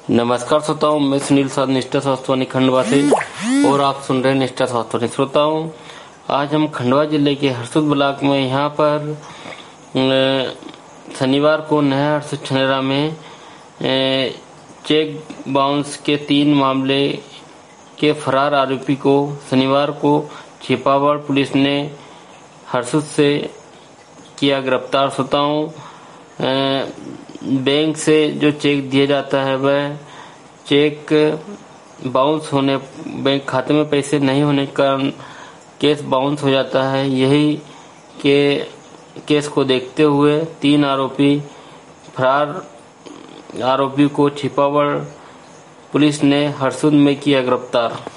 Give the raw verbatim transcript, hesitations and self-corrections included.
नमस्कार श्रोताओं, मैं सुनील साध निष्ठा स्वास्थ्यवाणी खंडवा से और आप सुन रहे हैं निष्ठा स्वास्थ्यवाणी। श्रोताओं, आज हम खंडवा जिले के हरसुद ब्लॉक में यहाँ पर शनिवार को नया हरसुद छनेरा में चेक बाउंस के तीन मामले के फरार आरोपी को शनिवार को छिपावड़ पुलिस ने हरसुद से किया गिरफ्तार। श्रोताओं, बैंक से जो चेक दिया जाता है वह चेक बाउंस होने, बैंक खाते में पैसे नहीं होने के कारण केस बाउंस हो जाता है। यही के केस को देखते हुए तीन आरोपी फरार आरोपी को छिपावड़ पुलिस ने हरसुद में किया गिरफ्तार।